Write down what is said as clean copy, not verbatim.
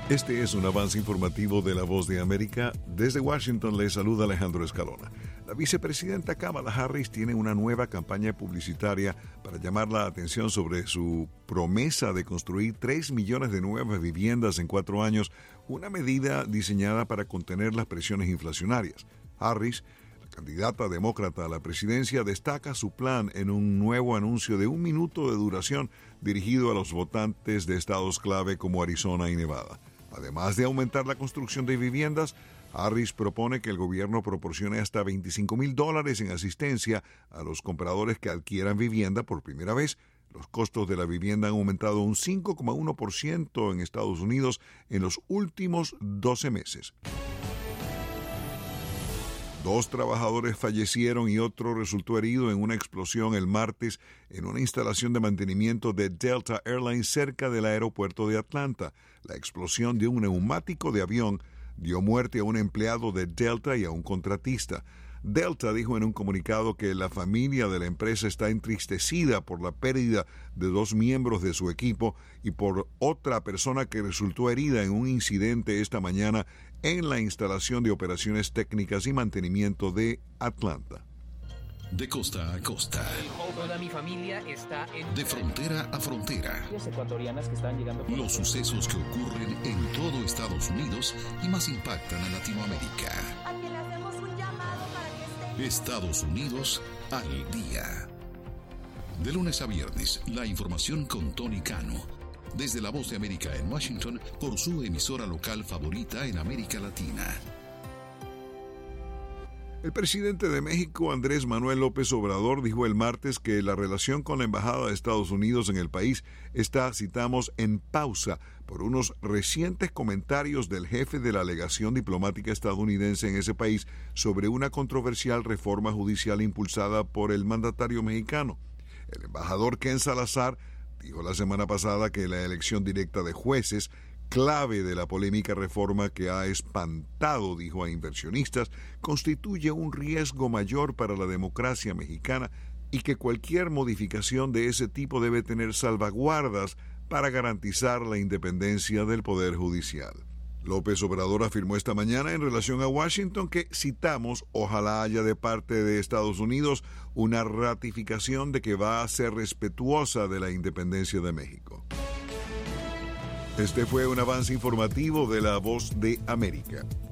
Este es un avance informativo de La Voz de América. Desde Washington le saluda Alejandro Escalona. La vicepresidenta Kamala Harris tiene una nueva campaña publicitaria para llamar la atención sobre su promesa de construir 3 millones de nuevas viviendas en 4 años, una medida diseñada para contener las presiones inflacionarias. Harris, la candidata demócrata a la presidencia, destaca su plan en un nuevo anuncio de 1 minuto de duración dirigido a los votantes de estados clave como Arizona y Nevada. Además de aumentar la construcción de viviendas, Harris propone que el gobierno proporcione hasta $25,000 en asistencia a los compradores que adquieran vivienda por primera vez. Los costos de la vivienda han aumentado un 5,1% en Estados Unidos en los últimos 12 meses. 2 trabajadores fallecieron y otro resultó herido en una explosión el martes en una instalación de mantenimiento de Delta Airlines cerca del aeropuerto de Atlanta. La explosión de un neumático de avión dio muerte a un empleado de Delta y a un contratista. Delta dijo en un comunicado que la familia de la empresa está entristecida por la pérdida de 2 miembros de su equipo y por otra persona que resultó herida en un incidente esta mañana en la instalación de operaciones técnicas y mantenimiento de Atlanta. De costa a costa. Toda mi familia está en... De frontera a frontera. Ecuatorianas que están llegando por... Los sucesos que ocurren en todo Estados Unidos y más impactan a Latinoamérica. A quien le hacemos un llamado para que esté... Estados Unidos al día. De lunes a viernes, la información con Tony Cano. Desde La Voz de América en Washington, por su emisora local favorita en América Latina. El presidente de México, Andrés Manuel López Obrador, dijo el martes que la relación con la Embajada de Estados Unidos en el país está, citamos, en pausa por unos recientes comentarios del jefe de la legación diplomática estadounidense en ese país sobre una controversial reforma judicial impulsada por el mandatario mexicano. El embajador Ken Salazar dijo la semana pasada que la elección directa de jueces, clave de la polémica reforma que ha espantado, dijo a inversionistas, constituye un riesgo mayor para la democracia mexicana y que cualquier modificación de ese tipo debe tener salvaguardas para garantizar la independencia del Poder Judicial. López Obrador afirmó esta mañana en relación a Washington que, citamos, ojalá haya de parte de Estados Unidos una ratificación de que va a ser respetuosa de la independencia de México. Este fue un avance informativo de La Voz de América.